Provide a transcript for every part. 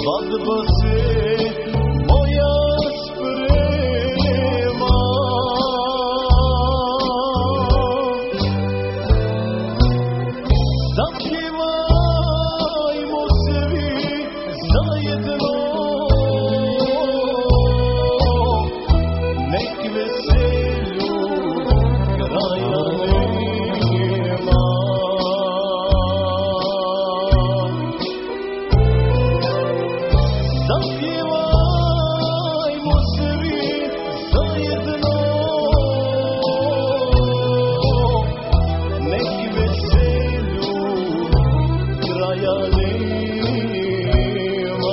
Svadba se moja sprema, zapjevajmo svi zajedno, nek veselju kraja nema. Zapjevajmo svi zajedno, nek veselju kraja nema.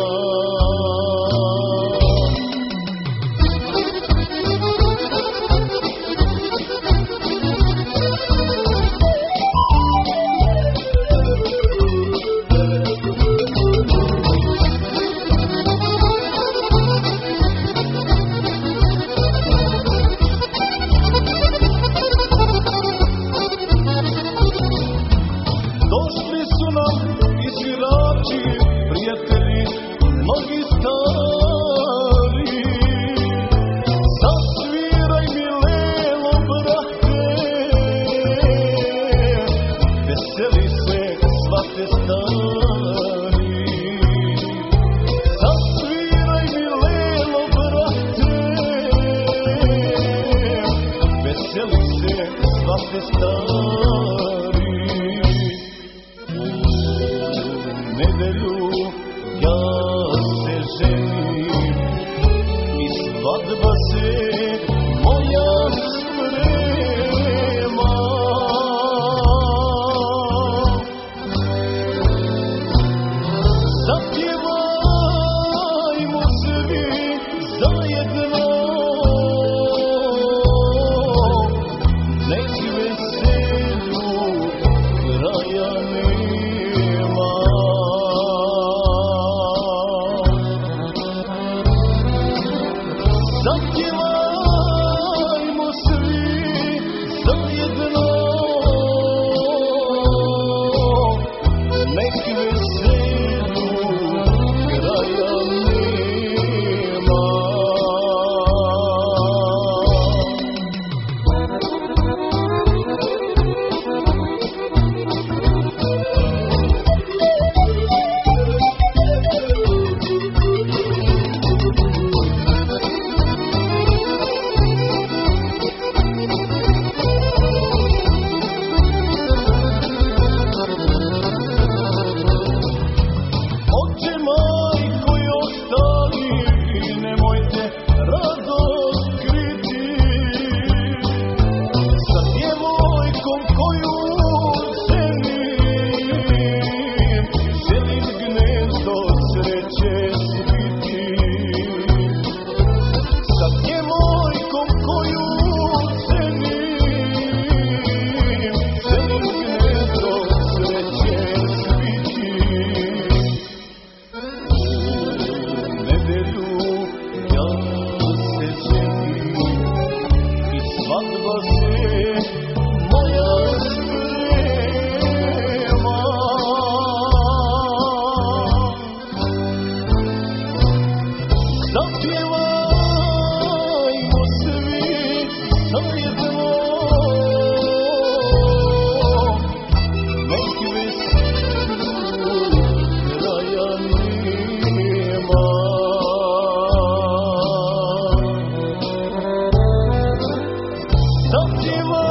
Došli su nam i svirači, prijatelji, mnogi stari. Zasviraj mi lelo, brate, veseli se svate stari. Zasviraj mi lelo, brate, veseli se svate stari. Nedelju ja se ženim i svadba se moja sprema. Zapjevajmo svi zajedno, nek veselju kraja nema. Zapjevajmo svi zajedno, nek veselju kraja nema. Oče, majko i ostali, nemojte radost kriti sa djevojkom koju ženim. Želim gnezdo sreće sviti sa djevojkom koju ženim. Želim gnezdo sreće sviti. Nedelju ja se ženim i svadba se moja sprema. Zapjevajmo svi zajedno, nek veselju kraja nema. Zapjevajmo